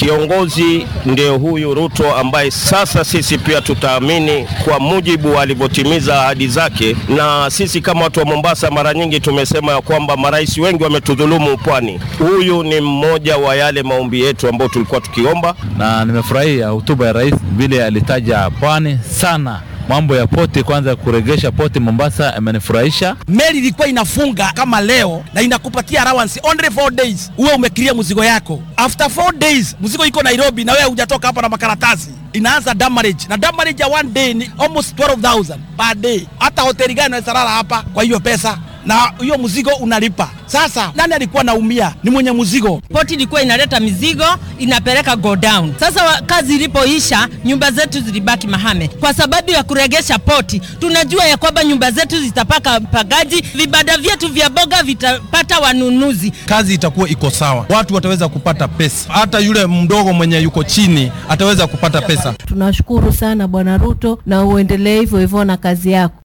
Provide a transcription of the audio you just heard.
Kiongozi ndio huyu Ruto, ambaye sasa sisi pia tutaamini kwa mujibu alivyotimiza ahadi zake. Na sisi kama watu wa Mombasa mara nyingi tumesema ya kwamba marais wengi wametudhulumu pwani. Huyu ni mmoja wa yale maombi yetu ambao tulikuwa tukiomba, na nimefurahia hotuba ya rais vile alitaja pwani sana. Mambo ya poti, kwanza kuregesha poti Mombasa imenifurahisha. Meli ilikuwa inafunga kama leo na inakupatia allowance only 4 days. Uwe umekiria mzigo yako. After 4 days mzigo iko Nairobi na wewe hujatoka hapa na makaratasi, inaanza damage. Na damage ya 1 day ni almost 12,000 per day. Hata hoteli gani unaweza lala hapa kwa hiyo pesa? Na hiyo mzigo unalipa. Sasa nani alikuwa naumia? Ni mwenye mzigo. Poti ilikuwa inaleta mizigo, inapeleka go down. Sasa kazi ilipoisha, nyumba zetu zilibaki mahame. Kwa sababu ya kuregesha poti, tunajua ya kwamba nyumba zetu zitapaka pagaji, vibanda vyetu vya boga vitapata wanunuzi. Kazi itakuwa iko sawa. Watu wataweza kupata pesa. Hata yule mdogo mwenye yuko chini ataweza kupata pesa. Tunashukuru sana Bwana Ruto, na uendelee hivyo hivyo na kazi yako.